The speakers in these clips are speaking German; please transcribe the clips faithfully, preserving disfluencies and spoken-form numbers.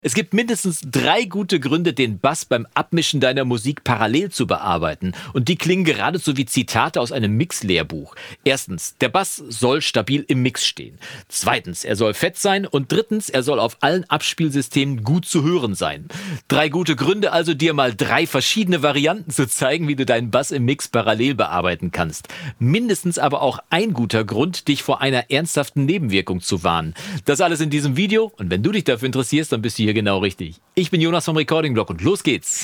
Es gibt mindestens drei gute Gründe, den Bass beim Abmischen deiner Musik parallel zu bearbeiten. Und die klingen geradezu wie Zitate aus einem Mix-Lehrbuch. Erstens, der Bass soll stabil im Mix stehen. Zweitens, er soll fett sein. Und drittens, er soll auf allen Abspielsystemen gut zu hören sein. Drei gute Gründe also, dir mal drei verschiedene Varianten zu zeigen, wie du deinen Bass im Mix parallel bearbeiten kannst. Mindestens aber auch ein guter Grund, dich vor einer ernsthaften Nebenwirkung zu warnen. Das alles in diesem Video. Und wenn du dich dafür interessierst, dann bist du hier genau richtig. Ich bin Jonas vom Recording Blog und los geht's.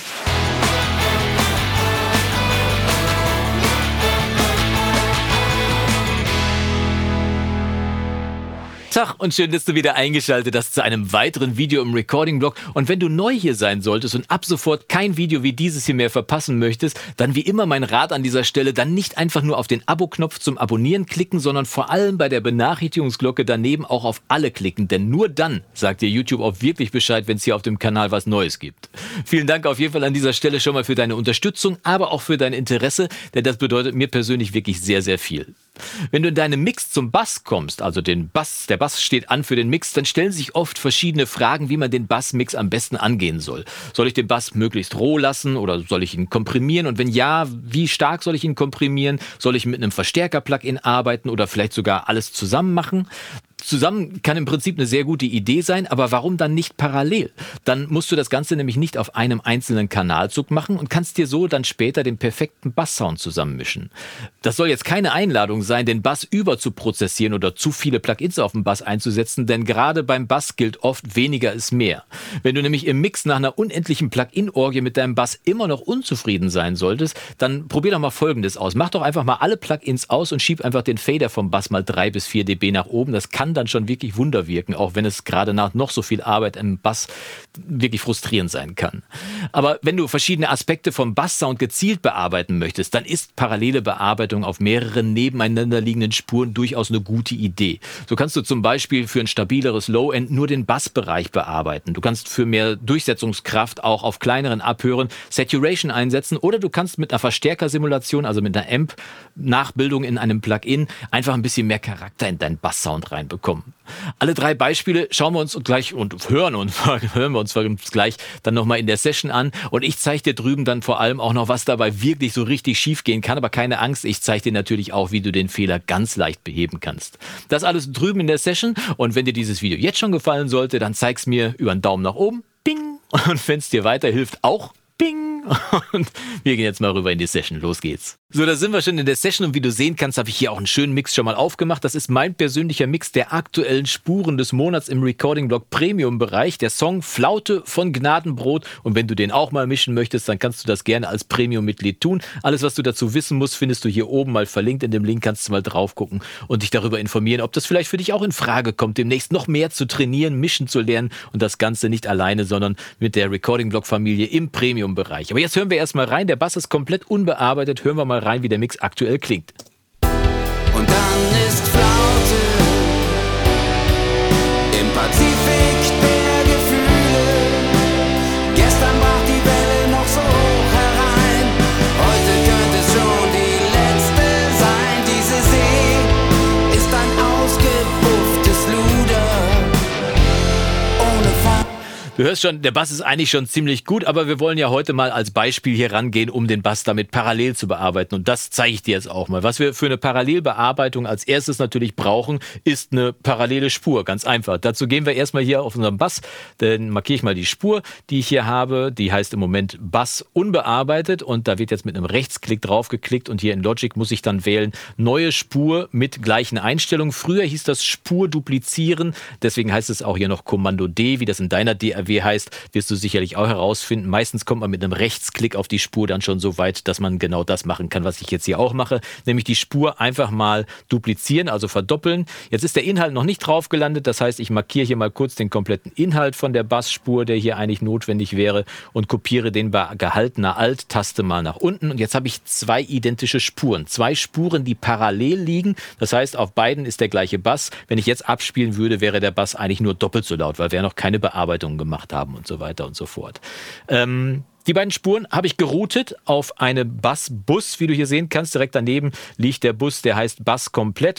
Tag und schön, dass du wieder eingeschaltet hast zu einem weiteren Video im Recording-Blog. Und wenn du neu hier sein solltest und ab sofort kein Video wie dieses hier mehr verpassen möchtest, dann wie immer mein Rat an dieser Stelle, dann nicht einfach nur auf den Abo-Knopf zum Abonnieren klicken, sondern vor allem bei der Benachrichtigungsglocke daneben auch auf alle klicken. Denn nur dann sagt dir YouTube auch wirklich Bescheid, wenn es hier auf dem Kanal was Neues gibt. Vielen Dank auf jeden Fall an dieser Stelle schon mal für deine Unterstützung, aber auch für dein Interesse, denn das bedeutet mir persönlich wirklich sehr, sehr viel. Wenn du in deinem Mix zum Bass kommst, also den Bass, der Bass steht an für den Mix, dann stellen sich oft verschiedene Fragen, wie man den Bassmix am besten angehen soll. Soll ich den Bass möglichst roh lassen oder soll ich ihn komprimieren? Und wenn ja, wie stark soll ich ihn komprimieren? Soll ich mit einem Verstärker-Plugin arbeiten oder vielleicht sogar alles zusammen machen? Zusammen kann im Prinzip eine sehr gute Idee sein, aber warum dann nicht parallel? Dann musst du das Ganze nämlich nicht auf einem einzelnen Kanalzug machen und kannst dir so dann später den perfekten Basssound zusammenmischen. Das soll jetzt keine Einladung sein, den Bass überzuprozessieren oder zu viele Plugins auf dem Bass einzusetzen, denn gerade beim Bass gilt oft, weniger ist mehr. Wenn du nämlich im Mix nach einer unendlichen Plugin-Orgie mit deinem Bass immer noch unzufrieden sein solltest, dann probier doch mal Folgendes aus. Mach doch einfach mal alle Plugins aus und schieb einfach den Fader vom Bass mal drei bis vier Dezibel nach oben. Das kann dann schon wirklich Wunder wirken, auch wenn es gerade nach noch so viel Arbeit im Bass wirklich frustrierend sein kann. Aber wenn du verschiedene Aspekte vom Basssound gezielt bearbeiten möchtest, dann ist parallele Bearbeitung auf mehreren nebeneinander liegenden Spuren durchaus eine gute Idee. So kannst du zum Beispiel für ein stabileres Low-End nur den Bassbereich bearbeiten. Du kannst für mehr Durchsetzungskraft auch auf kleineren Abhören Saturation einsetzen oder du kannst mit einer Verstärkersimulation, also mit einer Amp-Nachbildung in einem Plugin, einfach ein bisschen mehr Charakter in deinen Basssound reinbekommen. Alle drei Beispiele schauen wir uns gleich und hören uns, hören wir uns gleich dann nochmal in der Session an. Und ich zeige dir drüben dann vor allem auch noch, was dabei wirklich so richtig schief gehen kann. Aber keine Angst, ich zeige dir natürlich auch, wie du den Fehler ganz leicht beheben kannst. Das alles drüben in der Session. Und wenn dir dieses Video jetzt schon gefallen sollte, dann zeig's mir über einen Daumen nach oben. Ping. Und wenn es dir weiterhilft, auch Ping. Und wir gehen jetzt mal rüber in die Session. Los geht's. So, da sind wir schon in der Session und wie du sehen kannst, habe ich hier auch einen schönen Mix schon mal aufgemacht. Das ist mein persönlicher Mix der aktuellen Spuren des Monats im Recording-Blog Premium-Bereich. Der Song Flaute von Gnadenbrot. Und wenn du den auch mal mischen möchtest, dann kannst du das gerne als Premium-Mitglied tun. Alles, was du dazu wissen musst, findest du hier oben mal verlinkt. In dem Link kannst du mal drauf gucken und dich darüber informieren, ob das vielleicht für dich auch in Frage kommt, demnächst noch mehr zu trainieren, mischen zu lernen und das Ganze nicht alleine, sondern mit der Recording-Blog-Familie im Premium-Bereich. Aber jetzt hören wir erstmal rein. Der Bass ist komplett unbearbeitet. Hören wir mal rein, wie der Mix aktuell klingt. Und dann ist Flaute im Pazifik der Gefühle. Gestern brach die Welle noch so hoch herein. Heute könnte es schon die letzte sein. Diese See ist ein ausgepufftes Luder ohne Farbe. Du hörst schon, der Bass ist eigentlich schon ziemlich gut, aber wir wollen ja heute mal als Beispiel hier rangehen, um den Bass damit parallel zu bearbeiten. Und das zeige ich dir jetzt auch mal. Was wir für eine Parallelbearbeitung als erstes natürlich brauchen, ist eine parallele Spur. Ganz einfach. Dazu gehen wir erstmal hier auf unseren Bass. Dann markiere ich mal die Spur, die ich hier habe. Die heißt im Moment Bass unbearbeitet. Und da wird jetzt mit einem Rechtsklick drauf geklickt. Und hier in Logic muss ich dann wählen, neue Spur mit gleichen Einstellungen. Früher hieß das Spur duplizieren. Deswegen heißt es auch hier noch Kommando D, wie das in deiner D A W heißt, wirst du sicherlich auch herausfinden. Meistens kommt man mit einem Rechtsklick auf die Spur dann schon so weit, dass man genau das machen kann, was ich jetzt hier auch mache, nämlich die Spur einfach mal duplizieren, also verdoppeln. Jetzt ist der Inhalt noch nicht drauf gelandet, das heißt, ich markiere hier mal kurz den kompletten Inhalt von der Bassspur, der hier eigentlich notwendig wäre und kopiere den bei gehaltener Alt-Taste mal nach unten und jetzt habe ich zwei identische Spuren, zwei Spuren, die parallel liegen, das heißt, auf beiden ist der gleiche Bass. Wenn ich jetzt abspielen würde, wäre der Bass eigentlich nur doppelt so laut, weil wir ja noch keine Bearbeitung gemacht haben und so weiter und so fort. Ähm, die beiden Spuren habe ich geroutet auf eine Bassbus, wie du hier sehen kannst. Direkt daneben liegt der Bus, der heißt Bass komplett.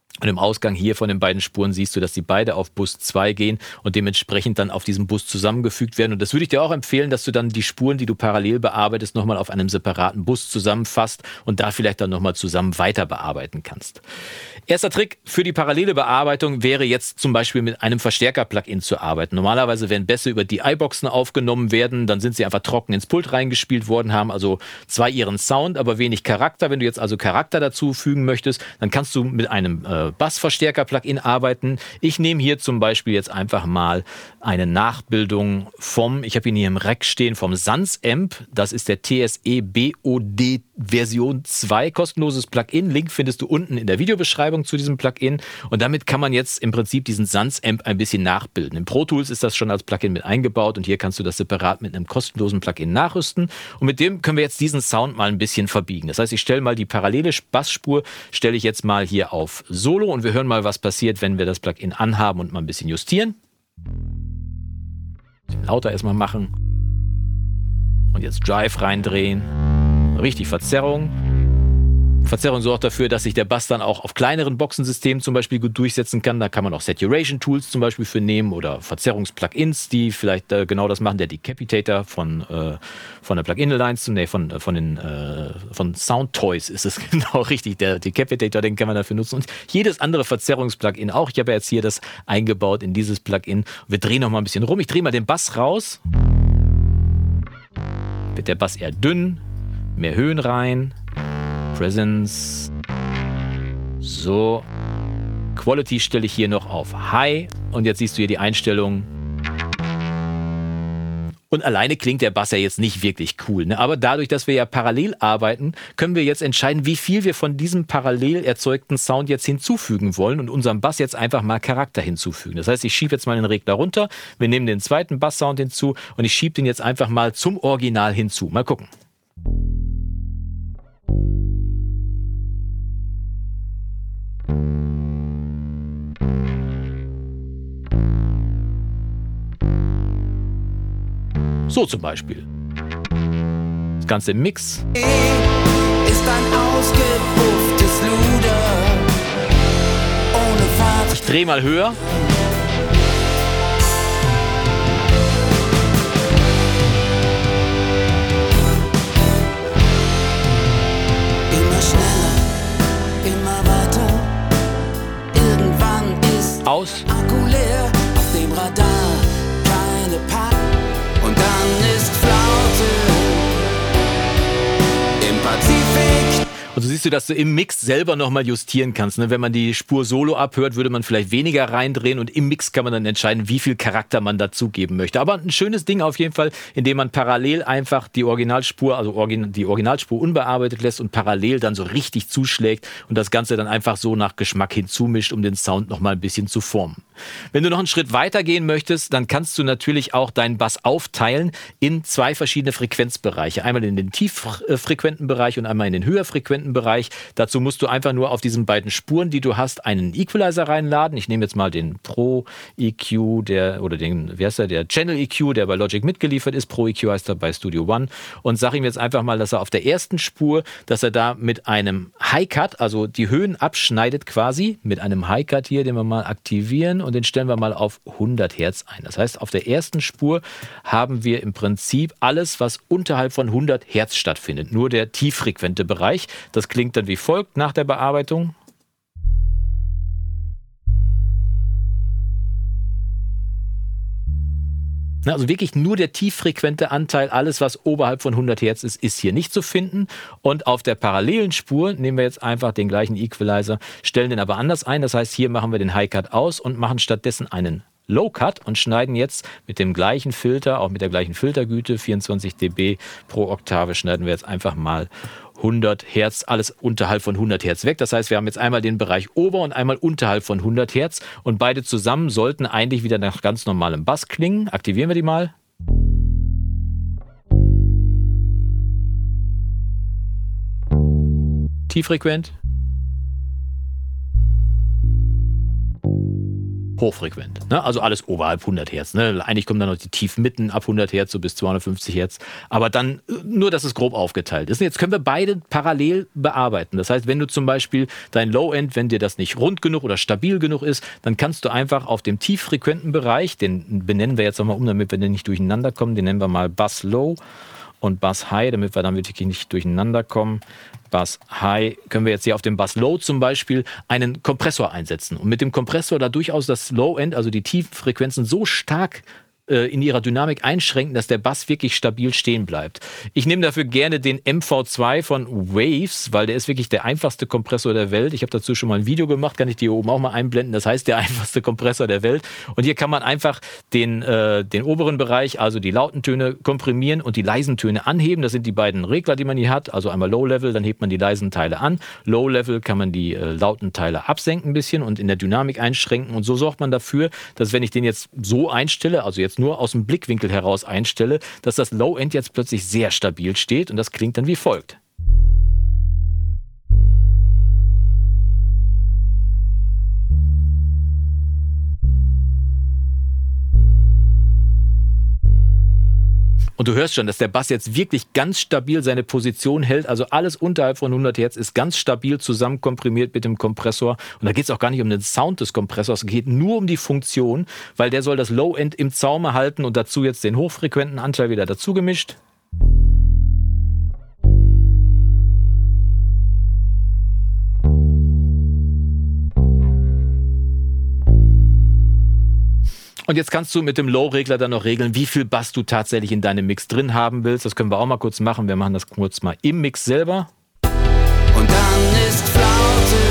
Und im Ausgang hier von den beiden Spuren siehst du, dass die beide auf Bus zwei gehen und dementsprechend dann auf diesem Bus zusammengefügt werden. Und das würde ich dir auch empfehlen, dass du dann die Spuren, die du parallel bearbeitest, nochmal auf einem separaten Bus zusammenfasst und da vielleicht dann nochmal zusammen weiter bearbeiten kannst. Erster Trick für die parallele Bearbeitung wäre jetzt zum Beispiel mit einem Verstärker-Plugin zu arbeiten. Normalerweise, wenn Bässe über die i-Boxen aufgenommen werden, dann sind sie einfach trocken ins Pult reingespielt worden, haben also zwar ihren Sound, aber wenig Charakter. Wenn du jetzt also Charakter dazu fügen möchtest, dann kannst du mit einem äh, Bassverstärker-Plugin arbeiten. Ich nehme hier zum Beispiel jetzt einfach mal eine Nachbildung vom, ich habe ihn hier im Rack stehen, vom Sans-Amp. Das ist der T S E B O D Version zwei, kostenloses Plugin. Link findest du unten in der Videobeschreibung zu diesem Plugin. Und damit kann man jetzt im Prinzip diesen Sans-Amp ein bisschen nachbilden. In Pro Tools ist das schon als Plugin mit eingebaut und hier kannst du das separat mit einem kostenlosen Plugin nachrüsten. Und mit dem können wir jetzt diesen Sound mal ein bisschen verbiegen. Das heißt, ich stelle mal die parallele Bassspur, stelle ich jetzt mal hier auf Solo und wir hören mal, was passiert, wenn wir das Plugin anhaben und mal ein bisschen justieren. Lauter erstmal machen. Und jetzt Drive reindrehen. Richtig Verzerrung. Verzerrung sorgt dafür, dass sich der Bass dann auch auf kleineren Boxensystemen zum Beispiel gut durchsetzen kann. Da kann man auch Saturation-Tools zum Beispiel für nehmen oder Verzerrungs-Plugins, die vielleicht äh, genau das machen. Der Decapitator von, äh, von der Plugin-Alliance, nee, von, von, den, äh, von Soundtoys ist es genau richtig. Der Decapitator, den kann man dafür nutzen. Und jedes andere Verzerrungs-Plugin auch. Ich habe jetzt hier das eingebaut in dieses Plugin. Wir drehen noch mal ein bisschen rum. Ich drehe mal den Bass raus. Wird der Bass eher dünn, mehr Höhen rein. Presence. So. Quality stelle ich hier noch auf High. Und jetzt siehst du hier die Einstellung. Und alleine klingt der Bass ja jetzt nicht wirklich cool. Ne? Aber dadurch, dass wir ja parallel arbeiten, können wir jetzt entscheiden, wie viel wir von diesem parallel erzeugten Sound jetzt hinzufügen wollen und unserem Bass jetzt einfach mal Charakter hinzufügen. Das heißt, ich schiebe jetzt mal den Regler runter. Wir nehmen den zweiten Basssound hinzu und ich schiebe den jetzt einfach mal zum Original hinzu. Mal gucken. So zum Beispiel. Das Ganze im Mix. Ist ein ausgepufftes Luder. Ohne Fahrt. Ich drehe mal höher. Immer schneller, immer weiter. Irgendwann ist Aus. Akku leer. Auf dem Radar keine Pack. Und dann ist Flaute im Pazifik. Und so siehst du, dass du im Mix selber nochmal justieren kannst. Ne? Wenn man die Spur solo abhört, würde man vielleicht weniger reindrehen und im Mix kann man dann entscheiden, wie viel Charakter man dazugeben möchte. Aber ein schönes Ding auf jeden Fall, indem man parallel einfach die Originalspur, also origin, die Originalspur unbearbeitet lässt und parallel dann so richtig zuschlägt und das Ganze dann einfach so nach Geschmack hinzumischt, um den Sound nochmal ein bisschen zu formen. Wenn du noch einen Schritt weiter gehen möchtest, dann kannst du natürlich auch deinen Bass aufteilen in zwei verschiedene Frequenzbereiche. Einmal in den tieffrequenten Bereich und einmal in den höherfrequenten Bereich. Dazu musst du einfach nur auf diesen beiden Spuren, die du hast, einen Equalizer reinladen. Ich nehme jetzt mal den Pro E Q, der, oder den, wie heißt der, der Channel E Q, der bei Logic mitgeliefert ist. Pro E Q heißt er bei Studio One. Und sage ihm jetzt einfach mal, dass er auf der ersten Spur, dass er da mit einem High Cut, also die Höhen abschneidet quasi, mit einem High Cut hier, den wir mal aktivieren und den stellen wir mal auf hundert Hertz ein. Das heißt, auf der ersten Spur haben wir im Prinzip alles, was unterhalb von hundert Hertz stattfindet. Nur der tieffrequente Bereich. Das klingt dann wie folgt nach der Bearbeitung. Also wirklich nur der tieffrequente Anteil, alles was oberhalb von hundert Hertz ist, ist hier nicht zu finden. Und auf der parallelen Spur nehmen wir jetzt einfach den gleichen Equalizer, stellen den aber anders ein. Das heißt, hier machen wir den High Cut aus und machen stattdessen einen Low Cut und schneiden jetzt mit dem gleichen Filter, auch mit der gleichen Filtergüte, vierundzwanzig Dezibel pro Oktave, schneiden wir jetzt einfach mal hundert Hertz, alles unterhalb von hundert Hertz weg. Das heißt, wir haben jetzt einmal den Bereich ober und einmal unterhalb von hundert Hertz und beide zusammen sollten eigentlich wieder nach ganz normalem Bass klingen. Aktivieren wir die mal. Tieffrequent. hochfrequent. Ne? Also alles oberhalb hundert Hertz. Ne? Eigentlich kommen dann noch die Tiefmitten ab hundert Hertz, so bis zweihundertfünfzig Hertz. Aber dann nur, dass es grob aufgeteilt ist. Und jetzt können wir beide parallel bearbeiten. Das heißt, wenn du zum Beispiel dein Low-End, wenn dir das nicht rund genug oder stabil genug ist, dann kannst du einfach auf dem tieffrequenten Bereich, den benennen wir jetzt nochmal um, damit wir den nicht durcheinander kommen, den nennen wir mal Bass Low und Bass High, damit wir dann wirklich nicht durcheinander kommen. Bass High können wir jetzt hier auf dem Bass Low zum Beispiel einen Kompressor einsetzen und mit dem Kompressor da durchaus das Low-End, also die tiefen Frequenzen so stark in ihrer Dynamik einschränken, dass der Bass wirklich stabil stehen bleibt. Ich nehme dafür gerne den M V zwei von Waves, weil der ist wirklich der einfachste Kompressor der Welt. Ich habe dazu schon mal ein Video gemacht, kann ich die hier oben auch mal einblenden. Das heißt, der einfachste Kompressor der Welt. Und hier kann man einfach den, äh, den oberen Bereich, also die lauten Töne komprimieren und die leisen Töne anheben. Das sind die beiden Regler, die man hier hat. Also einmal Low Level, dann hebt man die leisen Teile an. Low Level kann man die äh, lauten Teile absenken ein bisschen und in der Dynamik einschränken. Und so sorgt man dafür, dass wenn ich den jetzt so einstelle, also jetzt nur aus dem Blickwinkel heraus einstelle, dass das Low-End jetzt plötzlich sehr stabil steht und das klingt dann wie folgt. Und du hörst schon, dass der Bass jetzt wirklich ganz stabil seine Position hält. Also alles unterhalb von hundert Hertz ist ganz stabil zusammenkomprimiert mit dem Kompressor. Und da geht es auch gar nicht um den Sound des Kompressors, es geht nur um die Funktion, weil der soll das Low-End im Zaume halten und dazu jetzt den hochfrequenten Anteil wieder dazu gemischt. Und jetzt kannst du mit dem Low-Regler dann noch regeln, wie viel Bass du tatsächlich in deinem Mix drin haben willst. Das können wir auch mal kurz machen. Wir machen das kurz mal im Mix selber. Und dann ist Flaute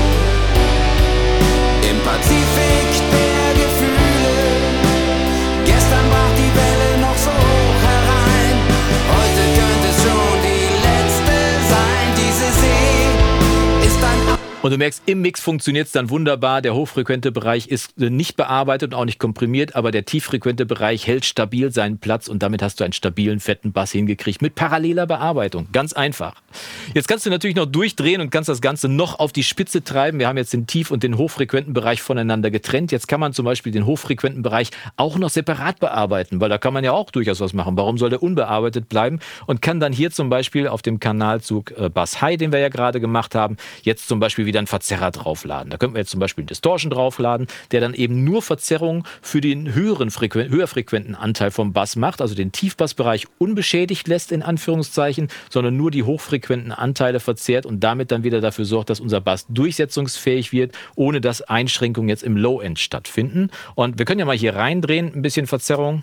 im Pazifik der Gefühle. Gestern brach die Welle noch so hoch herein. Heute könnte es schon die letzte sein. Diese See ist ein Ab- Und du merkst, im Mix funktioniert es dann wunderbar. Der hochfrequente Bereich ist nicht bearbeitet und auch nicht komprimiert, aber der tieffrequente Bereich hält stabil seinen Platz und damit hast du einen stabilen, fetten Bass hingekriegt mit paralleler Bearbeitung. Ganz einfach. Jetzt kannst du natürlich noch durchdrehen und kannst das Ganze noch auf die Spitze treiben. Wir haben jetzt den tief- und den hochfrequenten Bereich voneinander getrennt. Jetzt kann man zum Beispiel den hochfrequenten Bereich auch noch separat bearbeiten, weil da kann man ja auch durchaus was machen. Warum soll der unbearbeitet bleiben? Und kann dann hier zum Beispiel auf dem Kanalzug Bass High, den wir ja gerade gemacht haben, jetzt zum Beispiel wieder einen Verzerrer draufladen. Da könnten wir jetzt zum Beispiel einen Distortion draufladen, der dann eben nur Verzerrung für den höheren Frequen- höher frequenten Anteil vom Bass macht, also den Tiefbassbereich unbeschädigt lässt, in Anführungszeichen, sondern nur die hochfrequenten Anteile verzerrt und damit dann wieder dafür sorgt, dass unser Bass durchsetzungsfähig wird, ohne dass Einschränkungen jetzt im Low-End stattfinden. Und wir können ja mal hier reindrehen, ein bisschen Verzerrung.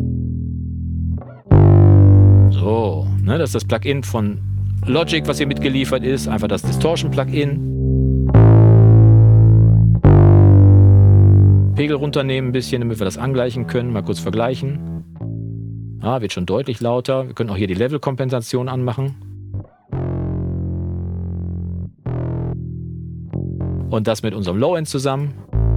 So, ne, das ist das Plugin von Logic, was hier mitgeliefert ist, einfach das Distortion-Plugin. Pegel runternehmen ein bisschen, damit wir das angleichen können. Mal kurz vergleichen. Ah, wird schon deutlich lauter. Wir können auch hier die Levelkompensation anmachen. Und das mit unserem Low-End zusammen.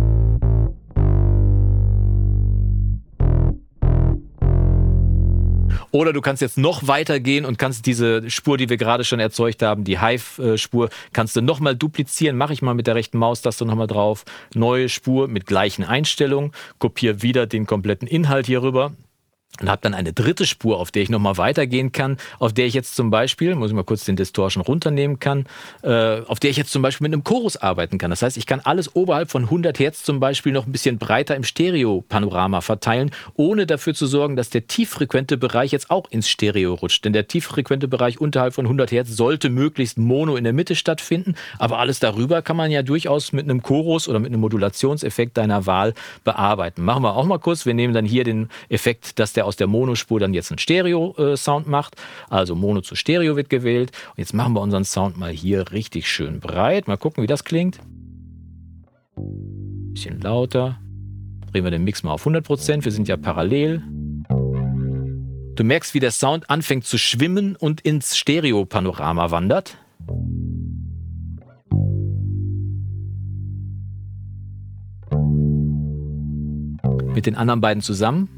Oder du kannst jetzt noch weiter gehen und kannst diese Spur, die wir gerade schon erzeugt haben, die Hive-Spur, kannst du nochmal duplizieren. Mache ich mal mit der rechten Maustaste nochmal drauf. Neue Spur mit gleichen Einstellungen. Kopiere wieder den kompletten Inhalt hier rüber. Und habe dann eine dritte Spur, auf der ich nochmal weitergehen kann, auf der ich jetzt zum Beispiel, muss ich mal kurz den Distortion runternehmen kann, äh, auf der ich jetzt zum Beispiel mit einem Chorus arbeiten kann. Das heißt, ich kann alles oberhalb von hundert Hertz zum Beispiel noch ein bisschen breiter im Stereo-Panorama verteilen, ohne dafür zu sorgen, dass der tieffrequente Bereich jetzt auch ins Stereo rutscht. Denn der tieffrequente Bereich unterhalb von hundert Hertz sollte möglichst mono in der Mitte stattfinden, aber alles darüber kann man ja durchaus mit einem Chorus oder mit einem Modulationseffekt deiner Wahl bearbeiten. Machen wir auch mal kurz. Wir nehmen dann hier den Effekt, dass der aus der Monospur dann jetzt einen Stereo-Sound macht. Also Mono zu Stereo wird gewählt. Und jetzt machen wir unseren Sound mal hier richtig schön breit. Mal gucken, wie das klingt. Bisschen lauter. Drehen wir den Mix mal auf hundert Prozent. Wir sind ja parallel. Du merkst, wie der Sound anfängt zu schwimmen und ins Stereo-Panorama wandert. Mit den anderen beiden zusammen.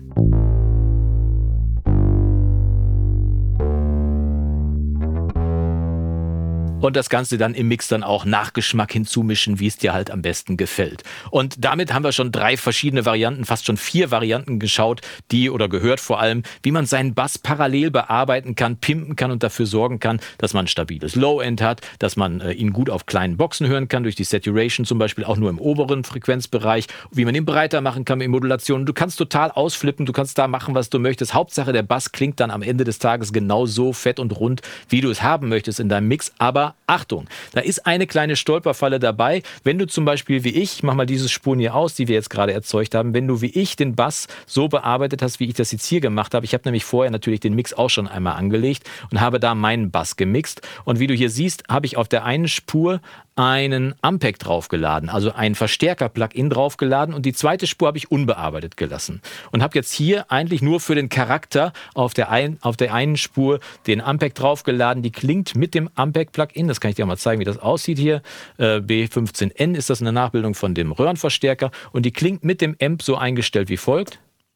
und das Ganze dann im Mix dann auch nach Geschmack hinzumischen, wie es dir halt am besten gefällt. Und damit haben wir schon drei verschiedene Varianten, fast schon vier Varianten geschaut, die oder gehört vor allem, wie man seinen Bass parallel bearbeiten kann, pimpen kann und dafür sorgen kann, dass man ein stabiles Low-End hat, dass man äh, ihn gut auf kleinen Boxen hören kann, durch die Saturation zum Beispiel auch nur im oberen Frequenzbereich, wie man ihn breiter machen kann mit Modulationen. Du kannst total ausflippen, du kannst da machen, was du möchtest. Hauptsache, der Bass klingt dann am Ende des Tages genau so fett und rund, wie du es haben möchtest in deinem Mix. Aber Achtung, da ist eine kleine Stolperfalle dabei. Wenn du zum Beispiel wie ich, ich mach mal diese Spuren hier aus, die wir jetzt gerade erzeugt haben, wenn du wie ich den Bass so bearbeitet hast, wie ich das jetzt hier gemacht habe. Ich habe nämlich vorher natürlich den Mix auch schon einmal angelegt und habe da meinen Bass gemixt. Und wie du hier siehst, habe ich auf der einen Spur einen Ampeg draufgeladen, also ein Verstärker-Plugin draufgeladen und die zweite Spur habe ich unbearbeitet gelassen. Und habe jetzt hier eigentlich nur für den Charakter auf der, ein, auf der einen Spur den Ampeg draufgeladen. Die klingt mit dem Ampeg-Plugin, das kann ich dir mal zeigen, wie das aussieht hier. Äh, B fünfzehn N ist das eine Nachbildung von dem Röhrenverstärker und die klingt mit dem Amp so eingestellt wie folgt.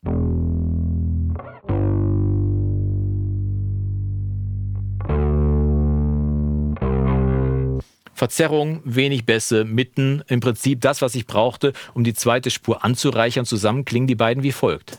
Verzerrung, wenig Bässe, Mitten, im Prinzip das, was ich brauchte, um die zweite Spur anzureichern. Zusammen klingen die beiden wie folgt.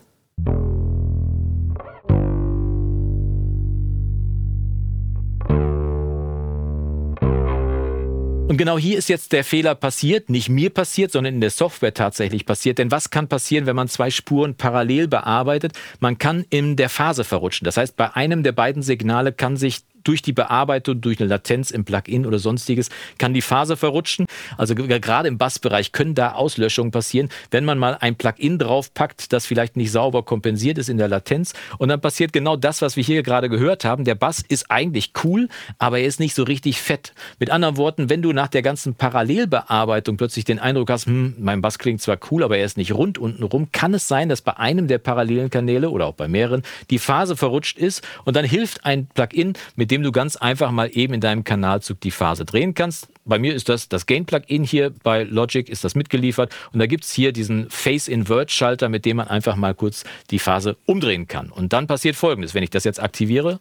Und genau hier ist jetzt der Fehler passiert, nicht mir passiert, sondern in der Software tatsächlich passiert. Denn was kann passieren, wenn man zwei Spuren parallel bearbeitet? Man kann in der Phase verrutschen. Das heißt, bei einem der beiden Signale kann sich durch die Bearbeitung, durch eine Latenz im Plugin oder sonstiges, kann die Phase verrutschen. Also gerade im Bassbereich können da Auslöschungen passieren, wenn man mal ein Plugin draufpackt, das vielleicht nicht sauber kompensiert ist in der Latenz. Und dann passiert genau das, was wir hier gerade gehört haben. Der Bass ist eigentlich cool, aber er ist nicht so richtig fett. Mit anderen Worten, wenn du nach der ganzen Parallelbearbeitung plötzlich den Eindruck hast, hm, mein Bass klingt zwar cool, aber er ist nicht rund untenrum, kann es sein, dass bei einem der parallelen Kanäle oder auch bei mehreren die Phase verrutscht ist und dann hilft ein Plugin, mit dem du ganz einfach mal eben in deinem Kanalzug die Phase drehen kannst. Bei mir ist das das Gain-Plugin hier, bei Logic ist das mitgeliefert und da gibt es hier diesen Phase-Invert-Schalter, mit dem man einfach mal kurz die Phase umdrehen kann. Und dann passiert Folgendes, wenn ich das jetzt aktiviere.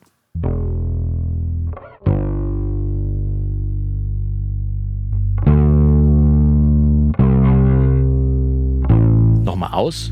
Nochmal aus.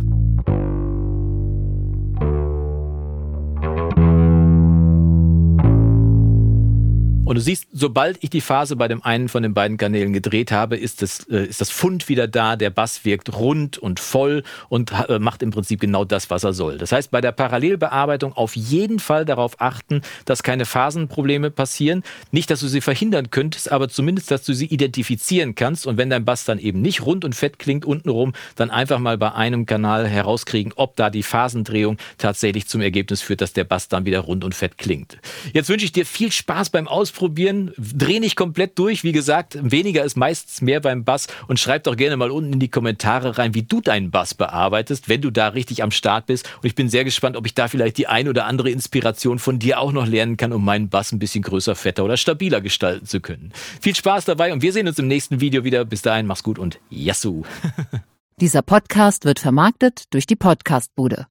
Und du siehst, sobald ich die Phase bei dem einen von den beiden Kanälen gedreht habe, ist das, äh, ist das Fund wieder da, der Bass wirkt rund und voll und äh, macht im Prinzip genau das, was er soll. Das heißt, bei der Parallelbearbeitung auf jeden Fall darauf achten, dass keine Phasenprobleme passieren. Nicht, dass du sie verhindern könntest, aber zumindest, dass du sie identifizieren kannst. Und wenn dein Bass dann eben nicht rund und fett klingt untenrum, dann einfach mal bei einem Kanal herauskriegen, ob da die Phasendrehung tatsächlich zum Ergebnis führt, dass der Bass dann wieder rund und fett klingt. Jetzt wünsche ich dir viel Spaß beim Ausprobieren. Dreh nicht komplett durch. Wie gesagt, weniger ist meistens mehr beim Bass und schreib doch gerne mal unten in die Kommentare rein, wie du deinen Bass bearbeitest, wenn du da richtig am Start bist. Und ich bin sehr gespannt, ob ich da vielleicht die ein oder andere Inspiration von dir auch noch lernen kann, um meinen Bass ein bisschen größer, fetter oder stabiler gestalten zu können. Viel Spaß dabei und wir sehen uns im nächsten Video wieder. Bis dahin, mach's gut und Yassou! Dieser Podcast wird vermarktet durch die Podcastbude.